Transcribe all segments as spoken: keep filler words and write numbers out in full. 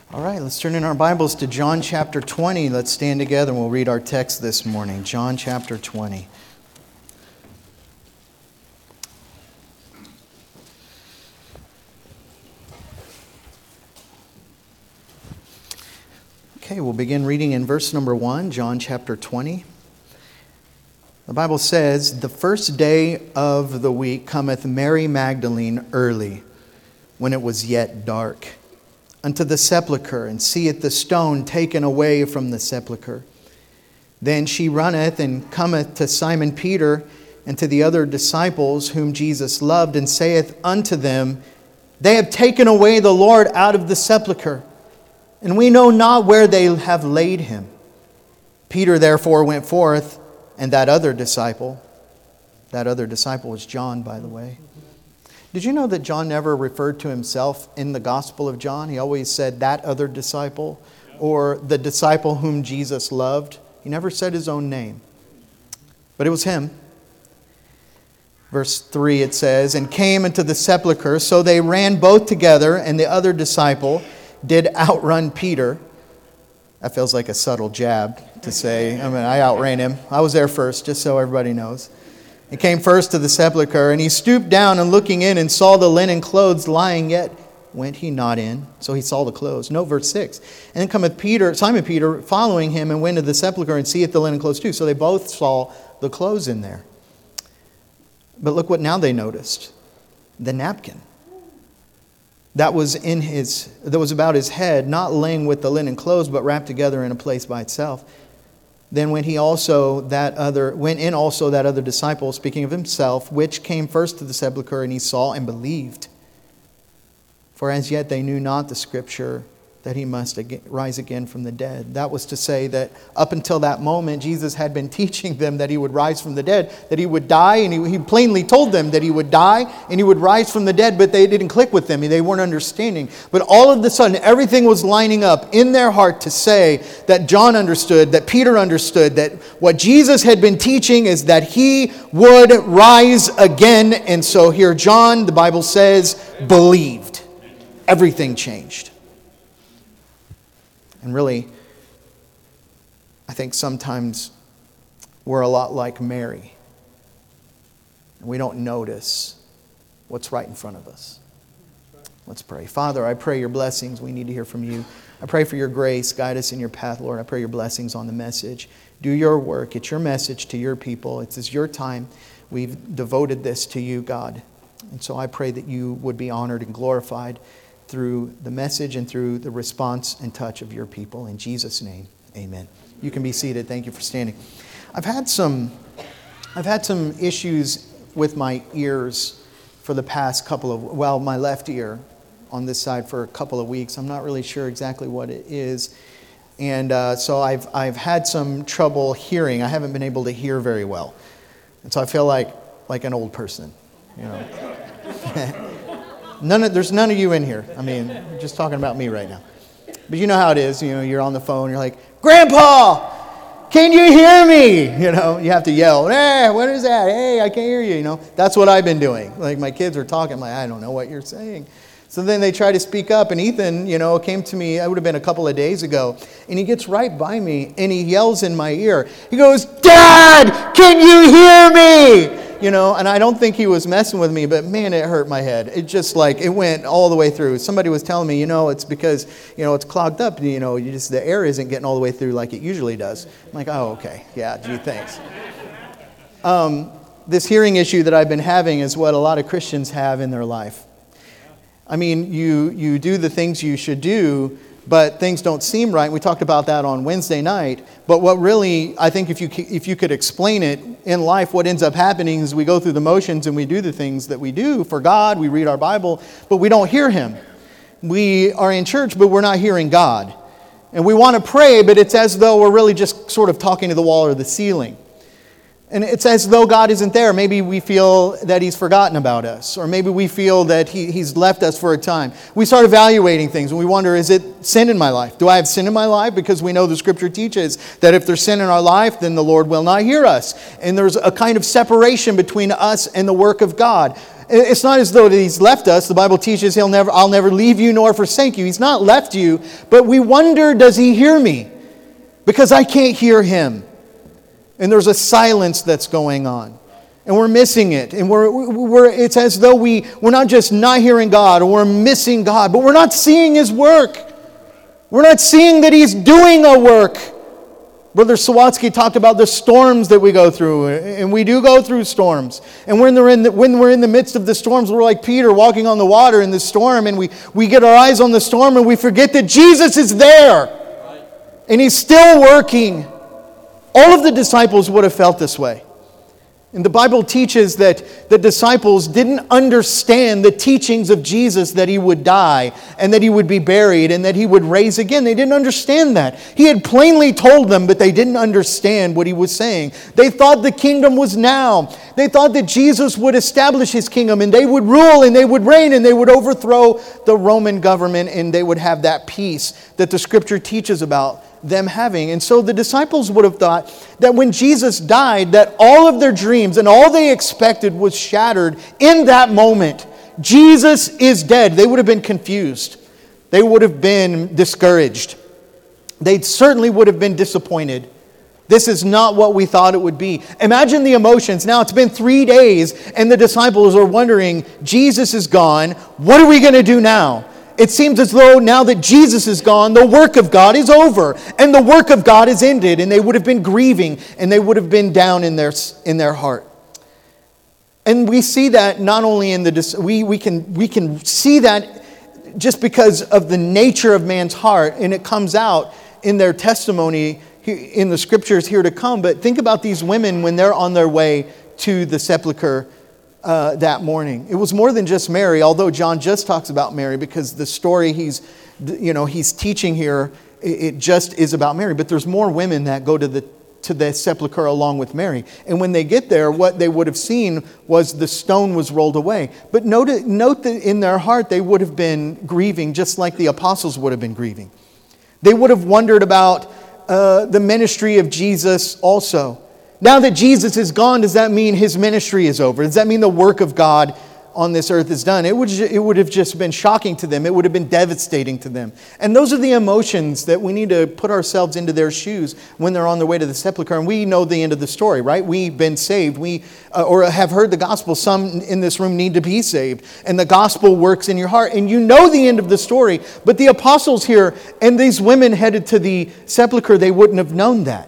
All right, let's turn in our Bibles to John chapter twenty. Let's stand together and we'll read our text this morning. John chapter twenty. Okay, we'll begin reading in verse number one, John chapter twenty. The Bible says, "The first day of the week cometh Mary Magdalene early, when it was yet dark, unto the sepulchre, and seeth the stone taken away from the sepulchre. Then she runneth and cometh to Simon Peter and to the other disciples whom Jesus loved, and saith unto them, They have taken away the Lord out of the sepulchre, and we know not where they have laid him. Peter therefore went forth, and that other disciple," that other disciple was John, by the way. Did you know that John never referred to himself in the Gospel of John? He always said that other disciple, or the disciple whom Jesus loved. He never said his own name. But it was him. Verse three it says, "And came into the sepulchre, so they ran both together, and the other disciple did outrun Peter." That feels like a subtle jab to say, I mean, I outran him. I was there first, just so everybody knows. He came first to the sepulchre, and he stooped down, and looking in, and saw the linen clothes lying, yet went he not in. So he saw the clothes. Note verse six. "And then cometh Peter, Simon Peter, following him, and went to the sepulchre, and seeth the linen clothes too." So they both saw the clothes in there. But look what now they noticed. The napkin that was in his, that was about his head, not laying with the linen clothes, but wrapped together in a place by itself. Then when he also that other went in also that other disciple, speaking of himself, which came first to the sepulchre, and he saw and believed. For as yet they knew not the scripture that he must again, rise again from the dead. That was to say that up until that moment, Jesus had been teaching them that he would rise from the dead, that he would die, and he, he plainly told them that he would die and he would rise from the dead, but they didn't click with them. They weren't understanding. But all of a sudden, everything was lining up in their heart to say that John understood, that Peter understood, that what Jesus had been teaching is that he would rise again. And so here John, the Bible says, believed. Everything changed. And really, I think sometimes we're a lot like Mary. We don't notice what's right in front of us. Let's pray. Father, I pray your blessings. We need to hear from you. I pray for your grace. Guide us in your path, Lord. I pray your blessings on the message. Do your work. It's your message to your people. It's your time. We've devoted this to you, God. And so I pray that you would be honored and glorified through the message and through the response and touch of your people. In Jesus' name, amen. You can be seated. Thank you for standing. I've had some, I've had some issues with my ears for the past couple of, well, my left ear on this side for a couple of weeks. I'm not really sure exactly what it is. And uh, so I've, I've had some trouble hearing. I haven't been able to hear very well. And so I feel like, like an old person, you know. None of, there's none of you in here. I mean, I'm just talking about me right now. But you know how it is. You know, you're on the phone. You're like, "Grandpa, can you hear me?" You know, you have to yell, "Hey, what is that? Hey, I can't hear you." You know, that's what I've been doing. Like my kids are talking. I'm like, "I don't know what you're saying." So then they try to speak up. And Ethan, you know, came to me, it would have been a couple of days ago. And he gets right by me and he yells in my ear. He goes, "Dad, can you hear me?" You know, and I don't think he was messing with me, but man, it hurt my head. It just like, it went all the way through. Somebody was telling me, you know, it's because, you know, it's clogged up. You know, you just the air isn't getting all the way through like it usually does. I'm like, oh, okay. Yeah, gee, thanks. Um, this hearing issue that I've been having is what a lot of Christians have in their life. I mean, you you do the things you should do, but things don't seem right. We talked about that on Wednesday night. But what really, I think if you if you could explain it in life, what ends up happening is we go through the motions and we do the things that we do for God. We read our Bible, but we don't hear Him. We are in church, but we're not hearing God. And we want to pray, but it's as though we're really just sort of talking to the wall or the ceiling. And it's as though God isn't there. Maybe we feel that He's forgotten about us. Or maybe we feel that he, He's left us for a time. We start evaluating things and we wonder, is it sin in my life? Do I have sin in my life? Because we know the Scripture teaches that if there's sin in our life, then the Lord will not hear us. And there's a kind of separation between us and the work of God. It's not as though that he's left us. The Bible teaches he'll never, I'll never leave you nor forsake you. He's not left you, but we wonder, does he hear me? Because I can't hear him. And there's a silence that's going on. And we're missing it. And we're, we're it's as though we, we're not just not hearing God, or we're missing God, but we're not seeing his work. We're not seeing that he's doing a work. Brother Sawatsky talked about the storms that we go through, and we do go through storms. And when, they're in the, when we're in the midst of the storms, we're like Peter walking on the water in the storm, and we, we get our eyes on the storm, and we forget that Jesus is there. And he's still working. All of the disciples would have felt this way. And the Bible teaches that the disciples didn't understand the teachings of Jesus, that he would die and that he would be buried and that he would raise again. They didn't understand that. He had plainly told them, but they didn't understand what he was saying. They thought the kingdom was now. They thought that Jesus would establish his kingdom and they would rule and they would reign and they would overthrow the Roman government and they would have that peace that the scripture teaches about them having. And so the disciples would have thought that when Jesus died, that all of their dreams and all they expected was shattered in that moment. Jesus is dead. They would have been confused. They would have been discouraged. They certainly would have been disappointed. This is not what we thought it would be. Imagine the emotions. Now it's been three days and the disciples are wondering, Jesus is gone. What are we going to do now? It seems as though now that Jesus is gone, the work of God is over. And the work of God is ended. And they would have been grieving. And they would have been down in their, in their heart. And we see that not only in the... We, we, can, we can see that just because of the nature of man's heart. And it comes out in their testimony in the scriptures here to come. But think about these women when they're on their way to the sepulcher Uh, that morning. It was more than just Mary, although John just talks about Mary because the story he's, you know, he's teaching here, it just is about Mary. But there's more women that go to the to the sepulcher along with Mary. And when they get there, what they would have seen was the stone was rolled away. But note, note that in their heart they would have been grieving just like the apostles would have been grieving. They would have wondered about uh, the ministry of Jesus also. Now that Jesus is gone, does that mean his ministry is over? Does that mean the work of God on this earth is done? It would, it would have just been shocking to them. It would have been devastating to them. And those are the emotions that we need to put ourselves into their shoes when they're on their way to the sepulcher. And we know the end of the story, right? We've been saved. We uh, or have heard the gospel. Some in this room need to be saved. And the gospel works in your heart. And you know the end of the story. But the apostles here and these women headed to the sepulcher, they wouldn't have known that.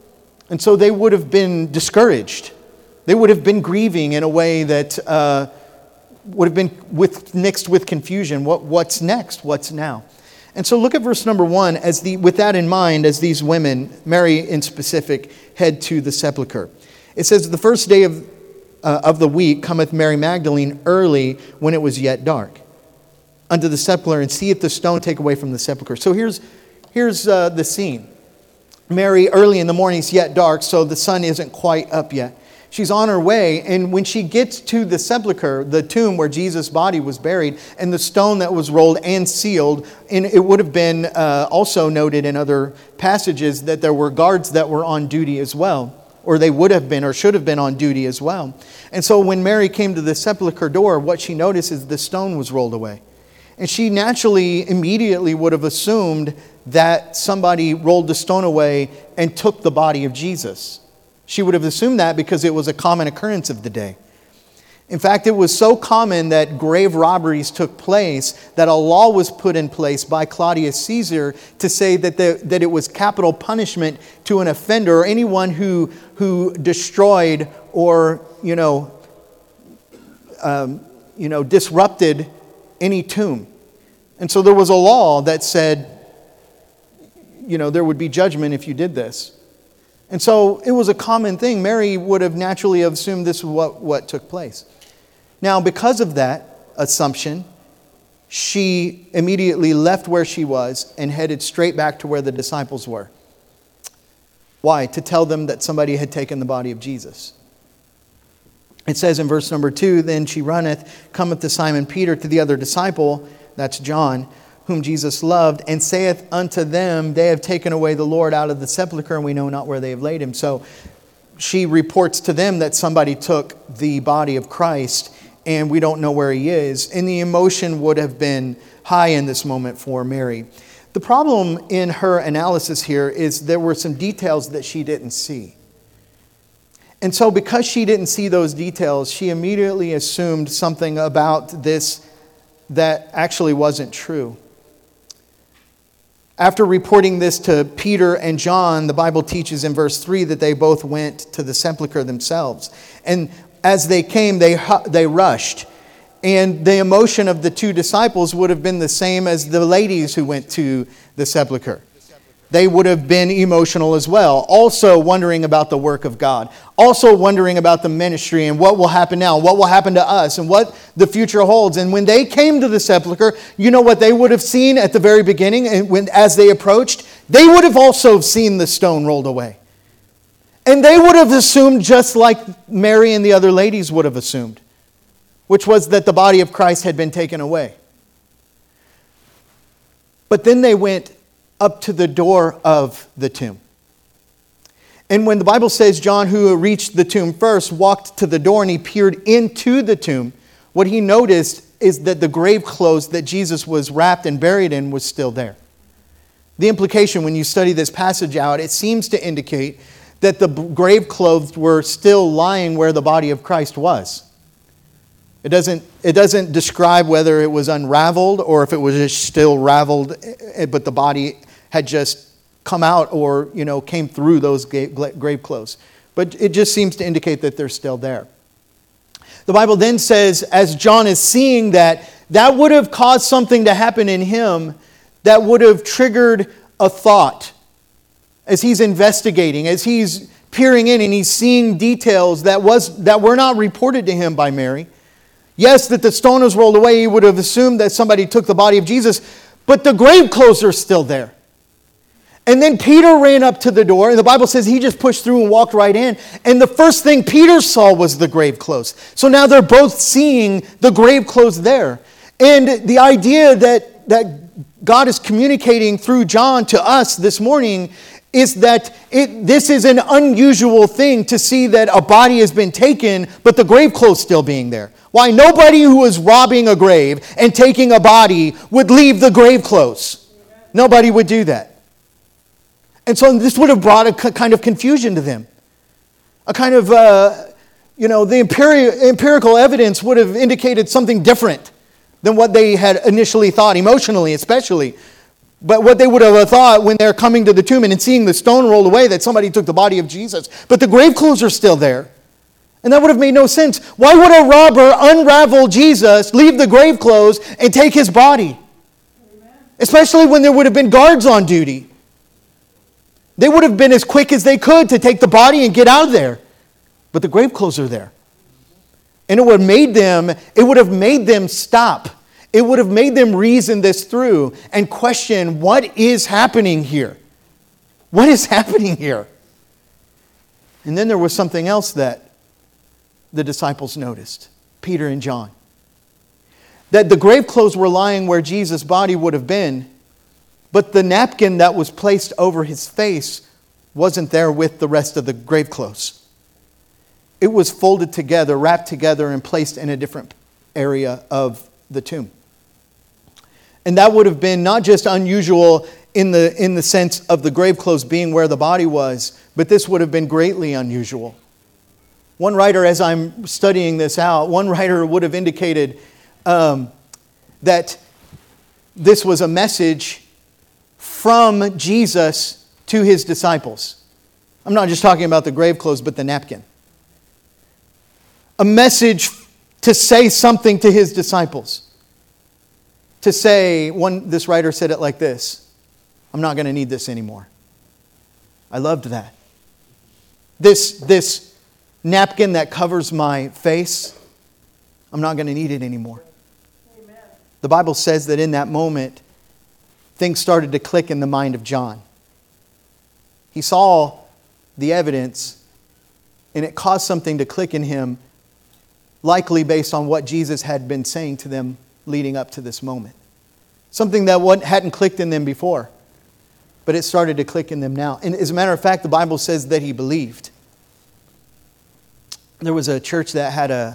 And so they would have been discouraged. They would have been grieving in a way that uh, would have been with, mixed with confusion. What, what's next? What's now? And so look at verse number one. As the, with that in mind, as these women, Mary in specific, head to the sepulcher. It says, the first day of, uh, of the week cometh Mary Magdalene early when it was yet dark, unto the sepulcher, and seeth the stone take away from the sepulcher. So here's, here's uh, the scene. Mary, early in the morning, it's yet dark, so the sun isn't quite up yet. She's on her way, and when she gets to the sepulcher, the tomb where Jesus' body was buried, and the stone that was rolled and sealed, and it would have been uh, also noted in other passages that there were guards that were on duty as well, or they would have been or should have been on duty as well. And so when Mary came to the sepulcher door, what she noticed is the stone was rolled away. And she naturally, immediately would have assumed that somebody rolled the stone away and took the body of Jesus. She would have assumed that because it was a common occurrence of the day. In fact, it was so common that grave robberies took place that a law was put in place by Claudius Caesar to say that, the, that it was capital punishment to an offender or anyone who, who destroyed or, you know, um, you know, disrupted any tomb. And so there was a law that said, you know, there would be judgment if you did this. And so it was a common thing. Mary would have naturally assumed this was what, what took place. Now, because of that assumption, she immediately left where she was and headed straight back to where the disciples were. Why? To tell them that somebody had taken the body of Jesus. It says in verse number two, then she runneth, cometh to Simon Peter, to the other disciple, that's John, whom Jesus loved, and saith unto them, they have taken away the Lord out of the sepulchre, and we know not where they have laid him. So she reports to them that somebody took the body of Christ and we don't know where he is. And the emotion would have been high in this moment for Mary. The problem in her analysis here is there were some details that she didn't see. And so because she didn't see those details, she immediately assumed something about this that actually wasn't true. After reporting this to Peter and John, the Bible teaches in verse three that they both went to the sepulchre themselves. And as they came, they they rushed. And the emotion of the two disciples would have been the same as the ladies who went to the sepulchre. They would have been emotional as well, also wondering about the work of God, also wondering about the ministry and what will happen now, what will happen to us, and what the future holds. And when they came to the sepulchre, you know what they would have seen at the very beginning, and when as they approached, they would have also seen the stone rolled away. And they would have assumed just like Mary and the other ladies would have assumed, which was that the body of Christ had been taken away. But then they went up to the door of the tomb. And when the Bible says John, who reached the tomb first, walked to the door and he peered into the tomb, what he noticed is that the grave clothes that Jesus was wrapped and buried in was still there. The implication when you study this passage out, it seems to indicate that the grave clothes were still lying where the body of Christ was. It doesn't, it doesn't describe whether it was unraveled or if it was just still raveled, but the body had just come out or, you know, came through those grave clothes. But it just seems to indicate that they're still there. The Bible then says, as John is seeing that, that would have caused something to happen in him that would have triggered a thought. As he's investigating, as he's peering in and he's seeing details that was that were not reported to him by Mary. Yes, that the stone was rolled away, he would have assumed that somebody took the body of Jesus, but the grave clothes are still there. And then Peter ran up to the door, and the Bible says he just pushed through and walked right in. And the first thing Peter saw was the grave clothes. So now they're both seeing the grave clothes there. And the idea that, that God is communicating through John to us this morning is that it, this is an unusual thing to see that a body has been taken, but the grave clothes still being there. Why? Nobody who was robbing a grave and taking a body would leave the grave clothes. Nobody would do that. And so this would have brought a kind of confusion to them. A kind of, uh, you know, the empiri- empirical evidence would have indicated something different than what they had initially thought, emotionally especially. But what they would have thought when they're coming to the tomb and seeing the stone rolled away, that somebody took the body of Jesus. But the grave clothes are still there. And that would have made no sense. Why would a robber unravel Jesus, leave the grave clothes, and take his body? Amen. Especially when there would have been guards on duty. They would have been as quick as they could to take the body and get out of there. But the grave clothes are there. And it would have made them, it would have made them stop. It would have made them reason this through and question, what is happening here? What is happening here? And then there was something else that the disciples noticed, Peter and John. That the grave clothes were lying where Jesus' body would have been, but the napkin that was placed over his face wasn't there with the rest of the grave clothes. It was folded together, wrapped together, and placed in a different area of the tomb. And that would have been not just unusual in the, in the sense of the grave clothes being where the body was, but this would have been greatly unusual. One writer, as I'm studying this out, one writer would have indicated um, that this was a message from Jesus to his disciples. I'm not just talking about the grave clothes, but the napkin. A message to say something to his disciples. To say, one, this writer said it like this, I'm not going to need this anymore. I loved that. This, this napkin that covers my face, I'm not going to need it anymore. Amen. The Bible says that in that moment, things started to click in the mind of John. He saw the evidence, and it caused something to click in him, likely based on what Jesus had been saying to them leading up to this moment. Something that hadn't clicked in them before, but it started to click in them now. And as a matter of fact, the Bible says that he believed. There was a church that had a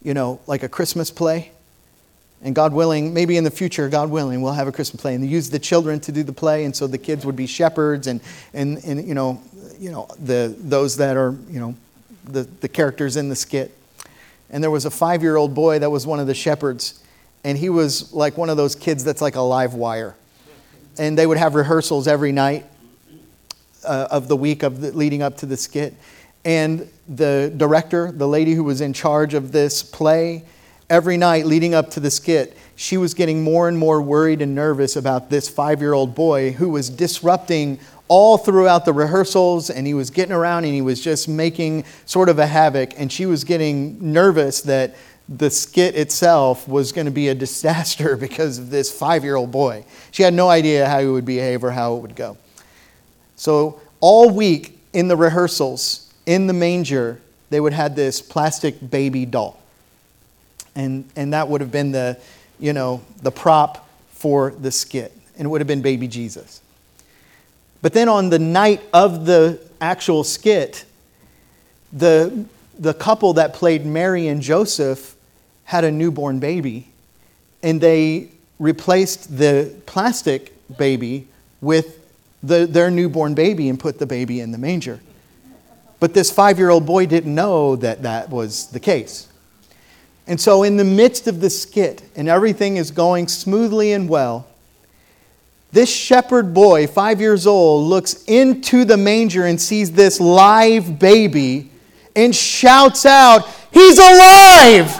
you know, like a Christmas play. And God willing, maybe in the future, God willing, we'll have a Christmas play. And they use the children to do the play, and so the kids would be shepherds and, and, and you know, you know, the those that are, you know, the, the characters in the skit. And there was a five-year-old boy that was one of the shepherds. And he was like one of those kids that's like a live wire. And they would have rehearsals every night uh, of the week of the, leading up to the skit. And the director, the lady who was in charge of this play, every night leading up to the skit, she was getting more and more worried and nervous about this five-year-old boy who was disrupting all throughout the rehearsals, and he was getting around and he was just making sort of a havoc. And she was getting nervous that the skit itself was going to be a disaster because of this five-year-old boy. She had no idea how he would behave or how it would go. So all week in the rehearsals, in the manger, they would have this plastic baby doll. And and that would have been the, you know, the prop for the skit. And it would have been baby Jesus. But then on the night of the actual skit, the, the couple that played Mary and Joseph had a newborn baby. And they replaced the plastic baby with the, their newborn baby and put the baby in the manger. But this five-year-old boy didn't know that that was the case. And so in the midst of the skit, and everything is going smoothly and well, this shepherd boy, five years old, looks into the manger and sees this live baby and shouts out, "He's alive!"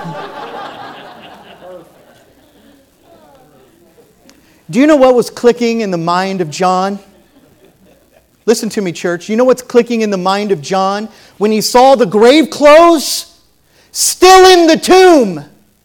Do you know what was clicking in the mind of John? Listen to me, church. You know what's clicking in the mind of John? When he saw the grave clothes still in the tomb,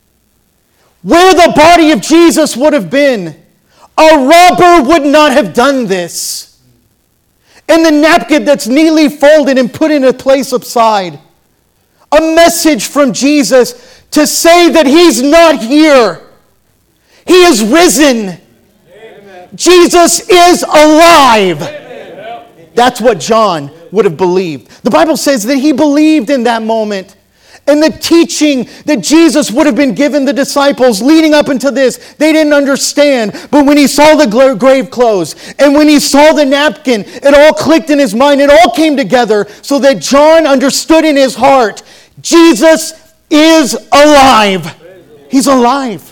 where the body of Jesus would have been. A robber would not have done this. And the napkin that's neatly folded and put in a place aside. A message from Jesus to say that He's not here. He is risen. Amen. Jesus is alive. Amen. That's what John would have believed. The Bible says that he believed in that moment. And the teaching that Jesus would have been given the disciples leading up into this, they didn't understand. But when he saw the grave clothes and when he saw the napkin, it all clicked in his mind. It all came together so that John understood in his heart, Jesus is alive. He's alive.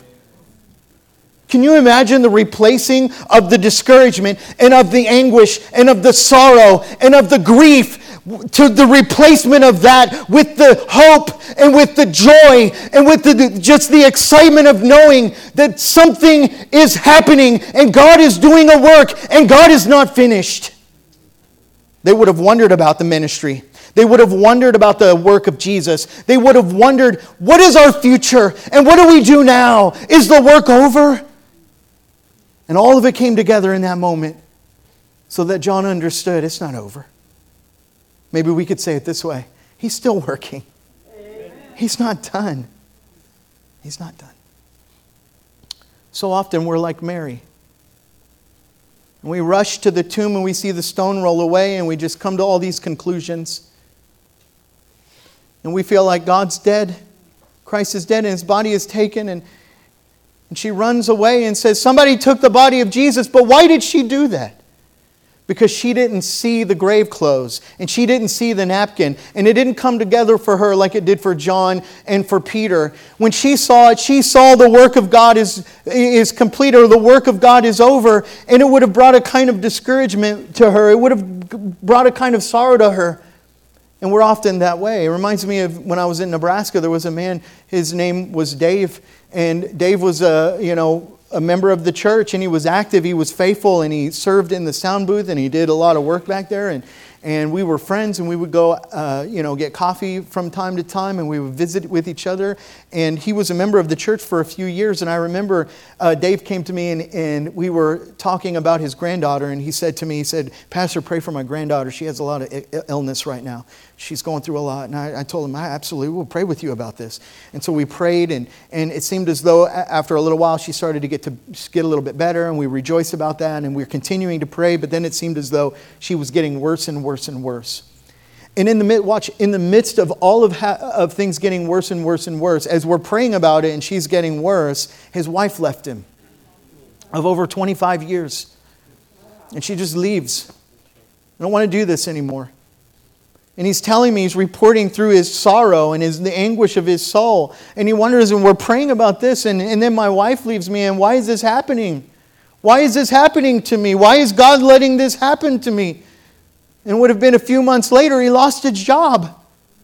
Can you imagine the replacing of the discouragement and of the anguish and of the sorrow and of the grief to the replacement of that with the hope and with the joy and with the, just the excitement of knowing that something is happening and God is doing a work and God is not finished? They would have wondered about the ministry. They would have wondered about the work of Jesus. They would have wondered, what is our future? And what do we do now? Is the work over? And all of it came together in that moment so that John understood it's not over. Maybe we could say it this way. He's still working. Amen. He's not done. He's not done. So often we're like Mary. And we rush to the tomb and we see the stone roll away and we just come to all these conclusions. And we feel like God's dead. Christ is dead and His body is taken. And, and she runs away and says, somebody took the body of Jesus. But why did she do that? Because she didn't see the grave clothes and she didn't see the napkin and it didn't come together for her like it did for John and for Peter. When she saw it, she saw the work of God is, is complete or the work of God is over, and it would have brought a kind of discouragement to her. It would have brought a kind of sorrow to her. And we're often that way. It reminds me of when I was in Nebraska, there was a man, his name was Dave, and Dave was a, you know, a member of the church, and he was active, he was faithful, and he served in the sound booth, and he did a lot of work back there, and and we were friends, and we would go, uh, you know, get coffee from time to time, and we would visit with each other. And he was a member of the church for a few years, and I remember uh, Dave came to me, and, and we were talking about his granddaughter, and he said to me, he said, Pastor, pray for my granddaughter. She has a lot of illness right now. She's going through a lot. And I, I told him, I absolutely will pray with you about this. And so we prayed, and, and it seemed as though after a little while she started to get to get a little bit better, and we rejoiced about that, and we were continuing to pray, but then it seemed as though she was getting worse and worse and worse. And in the mid, watch, in the midst of all of, ha- of things getting worse and worse and worse, as we're praying about it and she's getting worse, his wife left him of over twenty-five years. And she just leaves. I don't want to do this anymore. And he's telling me, he's reporting through his sorrow and his, the anguish of his soul. And he wonders, and we're praying about this, and, and then my wife leaves me, and why is this happening? Why is this happening to me? Why is God letting this happen to me? And it would have been a few months later, he lost his job.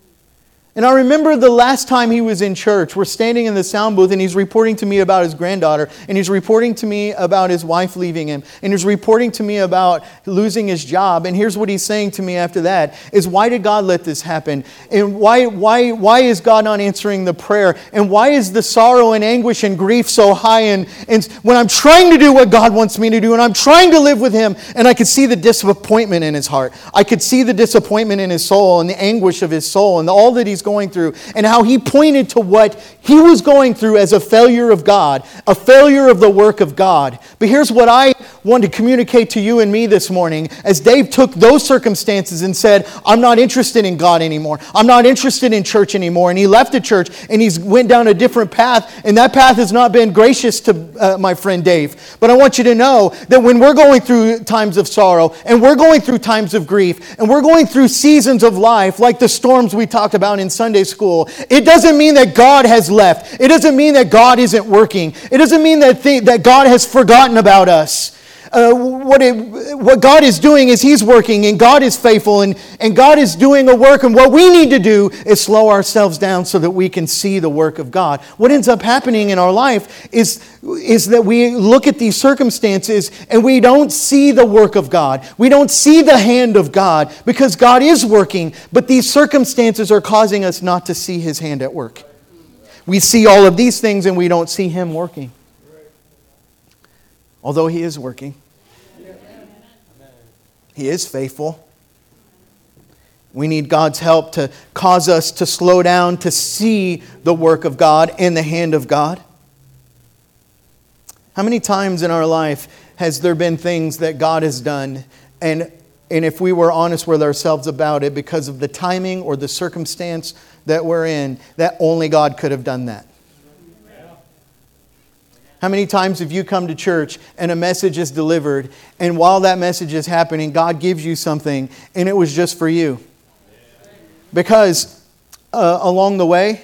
And I remember the last time he was in church, we're standing in the sound booth and he's reporting to me about his granddaughter, and he's reporting to me about his wife leaving him, and he's reporting to me about losing his job. And here's what he's saying to me after that is, why did God let this happen? And why, why, why is God not answering the prayer? And why is the sorrow and anguish and grief so high? And, and when I'm trying to do what God wants me to do, and I'm trying to live with him, and I could see the disappointment in his heart. I could see the disappointment in his soul and the anguish of his soul and all that he's going through, and how he pointed to what he was going through as a failure of God, a failure of the work of God. But here's what I want to communicate to you and me this morning, as Dave took those circumstances and said, I'm not interested in God anymore. I'm not interested in church anymore. And he left the church and he's went down a different path, and that path has not been gracious to uh, my friend Dave. But I want you to know that when we're going through times of sorrow, and we're going through times of grief, and we're going through seasons of life like the storms we talked about in Sunday school, it doesn't mean that God has left. It doesn't mean that God isn't working. It doesn't mean that, th- that God has forgotten about us. Uh, what, it, what God is doing is He's working, and God is faithful, and, and God is doing a work, and what we need to do is slow ourselves down so that we can see the work of God. What ends up happening in our life is, is that we look at these circumstances and we don't see the work of God. We don't see the hand of God, because God is working, but these circumstances are causing us not to see His hand at work. We see all of these things and we don't see Him working. Although He is working. He is faithful. We need God's help to cause us to slow down, to see the work of God and the hand of God. How many times in our life has there been things that God has done, and, and if we were honest with ourselves about it, because of the timing or the circumstance that we're in, that only God could have done that? How many times have you come to church and a message is delivered, and while that message is happening, God gives you something and it was just for you? Because uh, along the way,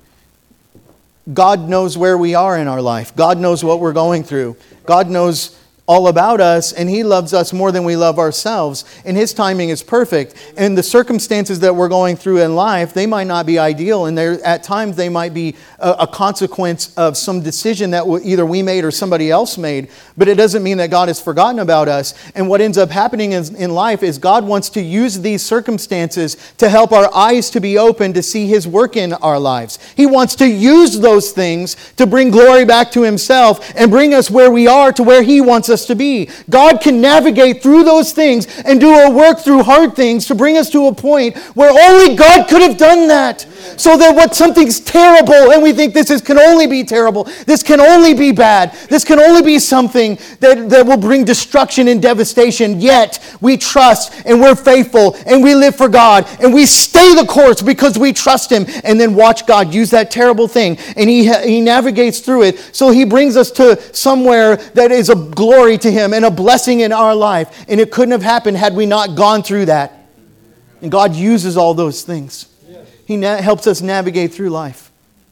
God knows where we are in our life. God knows what we're going through. God knows all about us, and He loves us more than we love ourselves, and His timing is perfect. And the circumstances that we're going through in life, they might not be ideal, and at times they might be a, a consequence of some decision that either we made or somebody else made, but it doesn't mean that God has forgotten about us. And what ends up happening is, in life is God wants to use these circumstances to help our eyes to be open to see His work in our lives. He wants to use those things to bring glory back to Himself and bring us where we are to where He wants us to be. God can navigate through those things and do a work through hard things to bring us to a point where only God could have done that. So that what something's terrible and we think this is, can only be terrible, this can only be bad, this can only be something that, that will bring destruction and devastation, yet we trust and we're faithful and we live for God and we stay the course because we trust Him, and then watch God use that terrible thing and He, he navigates through it, so He brings us to somewhere that is a glory to Him and a blessing in our life. And it couldn't have happened had we not gone through that. And God uses all those things. He na- helps us navigate through life.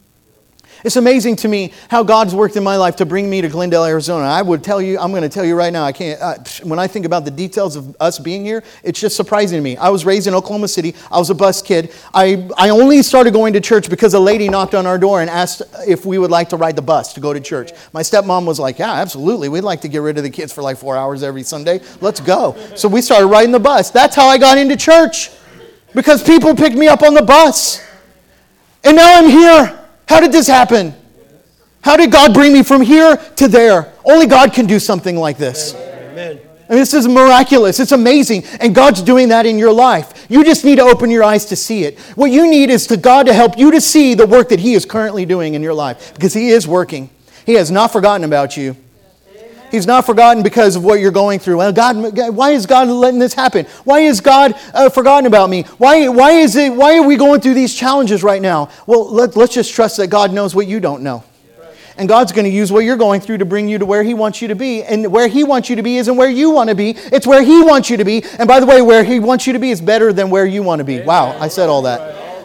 It's amazing to me how God's worked in my life to bring me to Glendale, Arizona. I would tell you, I'm going to tell you right now, I can't, uh, when I think about the details of us being here, it's just surprising to me. I was raised in Oklahoma City. I was a bus kid. I, I only started going to church because a lady knocked on our door and asked if we would like to ride the bus to go to church. My stepmom was like, yeah, absolutely. We'd like to get rid of the kids for like four hours every Sunday. Let's go. So we started riding the bus. That's how I got into church, because people picked me up on the bus. And now I'm here. How did this happen? How did God bring me from here to there? Only God can do something like this. Amen. And this is miraculous. It's amazing. And God's doing that in your life. You just need to open your eyes to see it. What you need is to God to help you to see the work that He is currently doing in your life. Because He is working. He has not forgotten about you. He's not forgotten because of what you're going through. Well, God, why is God letting this happen? Why is God uh, forgotten about me? Why, why is it? Why are we going through these challenges right now? Well, let, let's just trust that God knows what you don't know. And God's going to use what you're going through to bring you to where He wants you to be. And where He wants you to be isn't where you want to be. It's where He wants you to be. And by the way, where He wants you to be is better than where you want to be. Wow, I said all that.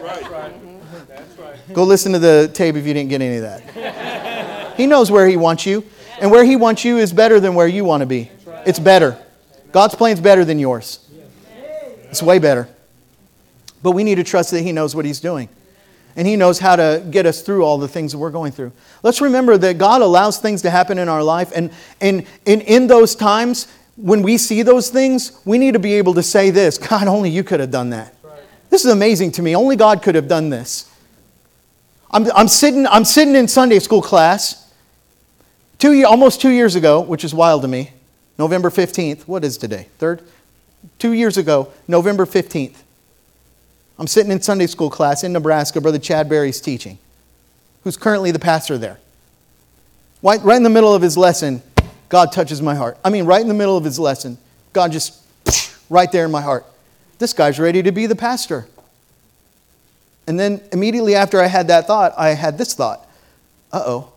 Go listen to the tape if you didn't get any of that. He knows where He wants you. And where He wants you is better than where you want to be. It's better. God's plan's better than yours. It's way better. But we need to trust that He knows what He's doing. And He knows how to get us through all the things that we're going through. Let's remember that God allows things to happen in our life. And, and, and in those times, when we see those things, we need to be able to say this: God, only You could have done that. This is amazing to me. Only God could have done this. I'm, I'm, sitting, I'm sitting in Sunday school class two, year, almost two years ago, which is wild to me. November fifteenth. What is today? Third? Two years ago, November fifteenth. I'm sitting in Sunday school class in Nebraska. Brother Chad Berry's teaching, who's currently the pastor there. Right, right in the middle of his lesson, God touches my heart. I mean, right in the middle of his lesson, God just, right there in my heart. This guy's ready to be the pastor. And then immediately after I had that thought, I had this thought. Uh-oh.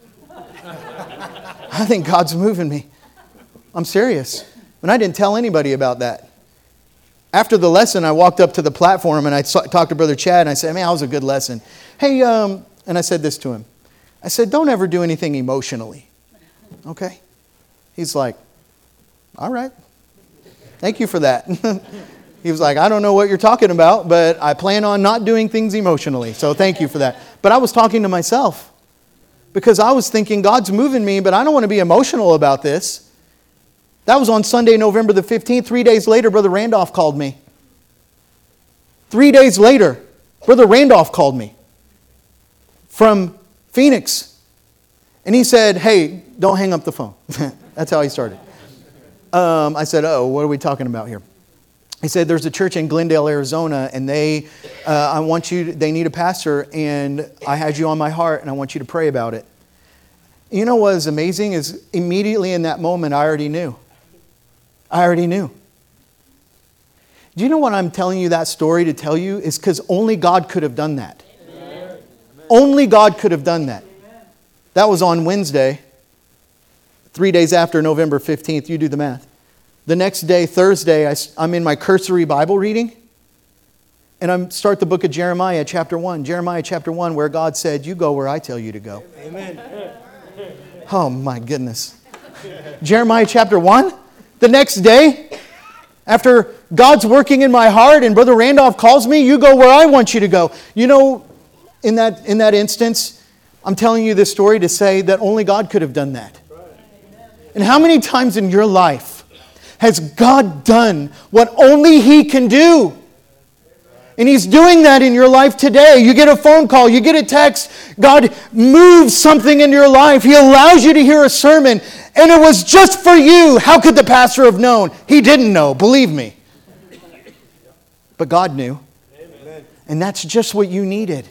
I think God's moving me. I'm serious. And I didn't tell anybody about that. After the lesson, I walked up to the platform and I talked to Brother Chad and I said, man, that was a good lesson. Hey, um, and I said this to him. I said, don't ever do anything emotionally. Okay? He's like, all right. Thank you for that. He was like, I don't know what you're talking about, but I plan on not doing things emotionally. So thank you for that. But I was talking to myself because I was thinking, God's moving me, but I don't want to be emotional about this. That was on Sunday, November the fifteenth. Three days later, Brother Randolph called me. Three days later, Brother Randolph called me from Phoenix. And he said, hey, don't hang up the phone. That's how he started. Um, I said, oh, what are we talking about here? He said, there's a church in Glendale, Arizona, and they, uh, I want you, they need a pastor, and I had you on my heart, and I want you to pray about it. You know what is amazing is immediately in that moment, I already knew. I already knew. Do you know what I'm telling you that story to tell you? Is because only God could have done that. Amen. Only God could have done that. Amen. That was on Wednesday, three days after November fifteenth. You do the math. The next day, Thursday, I, I'm in my cursory Bible reading. And I start the book of Jeremiah, chapter one. Jeremiah, chapter one, where God said, you go where I tell you to go. Amen. Oh, my goodness. Jeremiah, chapter one. The next day, after God's working in my heart and Brother Randolph calls me, you go where I want you to go. You know, in that, in that instance, I'm telling you this story to say that only God could have done that. And how many times in your life has God done what only He can do? And He's doing that in your life today. You get a phone call, you get a text. God moves something in your life. He allows you to hear a sermon. And it was just for you. How could the pastor have known? He didn't know, believe me. But God knew. Amen. And that's just what you needed.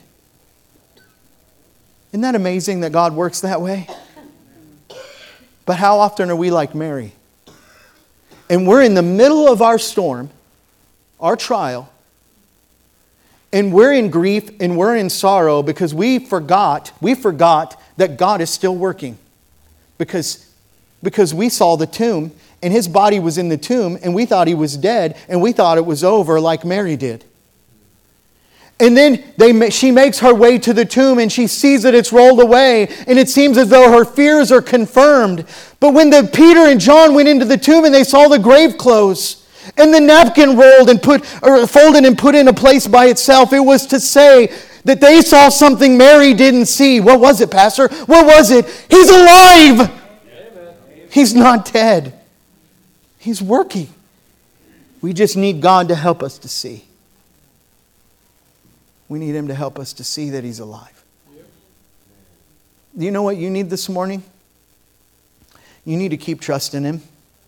Isn't that amazing that God works that way? But how often are we like Mary? And we're in the middle of our storm, our trial, and we're in grief and we're in sorrow because we forgot, we forgot that God is still working. Because Because we saw the tomb, and His body was in the tomb, and we thought He was dead, and we thought it was over like Mary did. And then they, she makes her way to the tomb, and she sees that it's rolled away, and it seems as though her fears are confirmed. But when the Peter and John went into the tomb, and they saw the grave clothes, and the napkin rolled and put, or folded and put in a place by itself, it was to say that they saw something Mary didn't see. What was it, Pastor? What was it? He's alive! He's not dead. He's working. We just need God to help us to see. We need Him to help us to see that He's alive. Do you know what you need this morning? You need to keep trusting Him.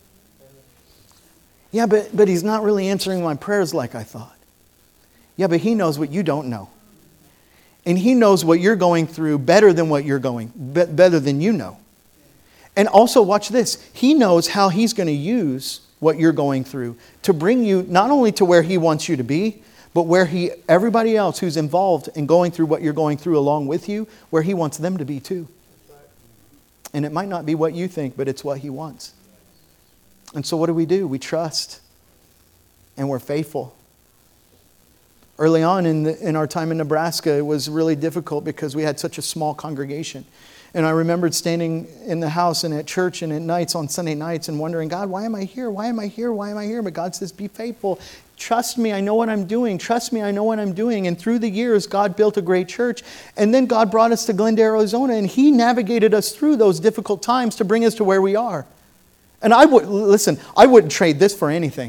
Yeah, but, but He's not really answering my prayers like I thought. Yeah, but He knows what you don't know. And He knows what you're going through better than what you're going, better than you know. And also, watch this. He knows how He's going to use what you're going through to bring you not only to where He wants you to be, but where He, everybody else who's involved in going through what you're going through along with you, where He wants them to be too. And it might not be what you think, but it's what He wants. And so what do we do? We trust. And we're faithful. Early on in, the, in our time in Nebraska, it was really difficult because we had such a small congregation. And I remembered standing in the house and at church and at nights on Sunday nights and wondering, God, why am I here? Why am I here? Why am I here? But God says, be faithful. Trust me, I know what I'm doing. Trust me, I know what I'm doing. And through the years, God built a great church. And then God brought us to Glendale, Arizona, and He navigated us through those difficult times to bring us to where we are. And I would, listen, I wouldn't trade this for anything.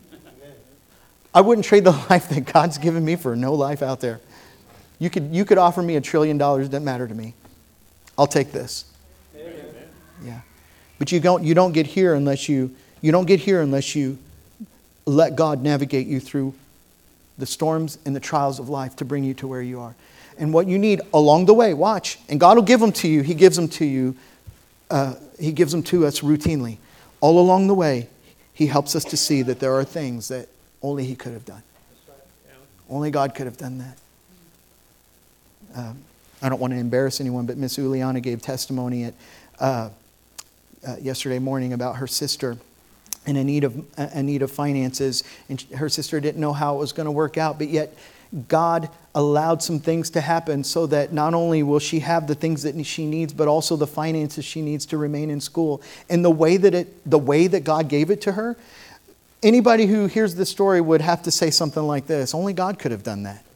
I wouldn't trade the life that God's given me for no life out there. You could, you could offer me a trillion dollars, it doesn't matter to me. I'll take this. Amen. Yeah. But you don't, you don't get here unless you, you don't get here unless you let God navigate you through the storms and the trials of life to bring you to where you are. And what you need along the way, watch, and God will give them to you. He gives them to you. Uh, he gives them to us routinely. All along the way, He helps us to see that there are things that only He could have done. Only God could have done that. Um, I don't want to embarrass anyone, but Miss Uliana gave testimony at uh, uh, yesterday morning about her sister in a need of a need of finances, and her sister didn't know how it was going to work out, but yet God allowed some things to happen so that not only will she have the things that she needs, but also the finances she needs to remain in school. And the way that it, the way that God gave it to her, anybody who hears this story would have to say something like this: only God could have done that.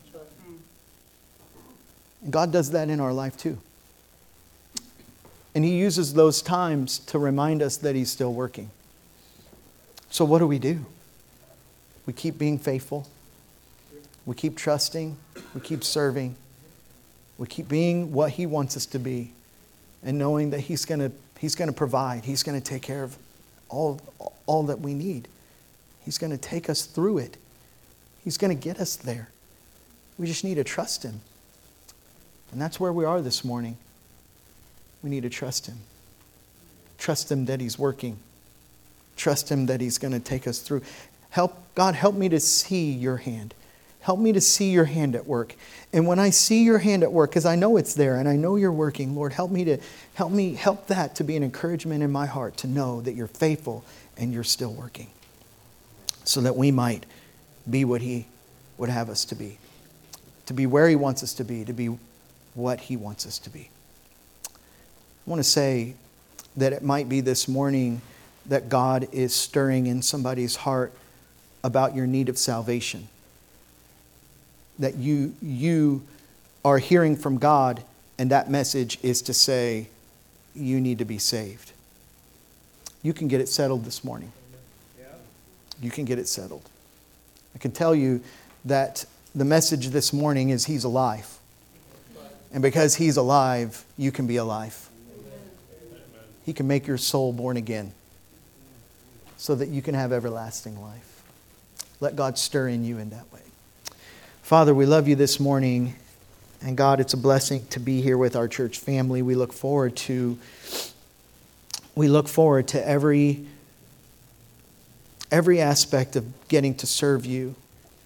God does that in our life too. And He uses those times to remind us that He's still working. So what do we do? We keep being faithful. We keep trusting. We keep serving. We keep being what He wants us to be. And knowing that He's going to He's going to provide. He's going to take care of all, all that we need. He's going to take us through it. He's going to get us there. We just need to trust Him. And that's where we are this morning. We need to trust Him. Trust Him that He's working. Trust Him that He's going to take us through. Help, God, help me to see Your hand. Help me to see Your hand at work. And when I see Your hand at work, because I know it's there and I know You're working, Lord, help me to help me help that to be an encouragement in my heart to know that You're faithful and You're still working, so that we might be what He would have us to be, to be where He wants us to be, to be what He wants us to be. I want to say that it might be this morning that God is stirring in somebody's heart about your need of salvation. That you, you are hearing from God, and that message is to say, you need to be saved. You can get it settled this morning. You can get it settled. I can tell you that the message this morning is He's alive. And because He's alive, you can be alive. He can make your soul born again so that you can have everlasting life. Let God stir in you in that way. Father, we love You this morning. And God, it's a blessing to be here with our church family. We look forward to, we look forward to every, every aspect of getting to serve You.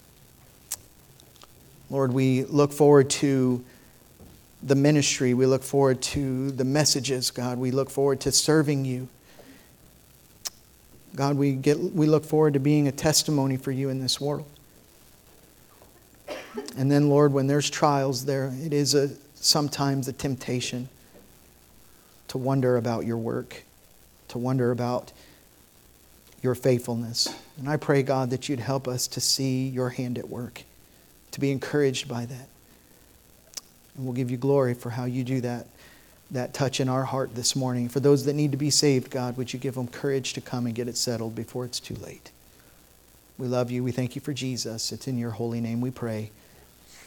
Lord, we look forward to the ministry. We look forward to the messages, God. We look forward to serving You. God, we get we look forward to being a testimony for You in this world. And then, Lord, when there's trials there, it is a sometimes a temptation to wonder about Your work, to wonder about Your faithfulness. And I pray, God, that You'd help us to see Your hand at work, to be encouraged by that. And we'll give You glory for how You do that, that touch in our heart this morning. For those that need to be saved, God, would You give them courage to come and get it settled before it's too late. We love You. We thank You for Jesus. It's in Your holy name we pray.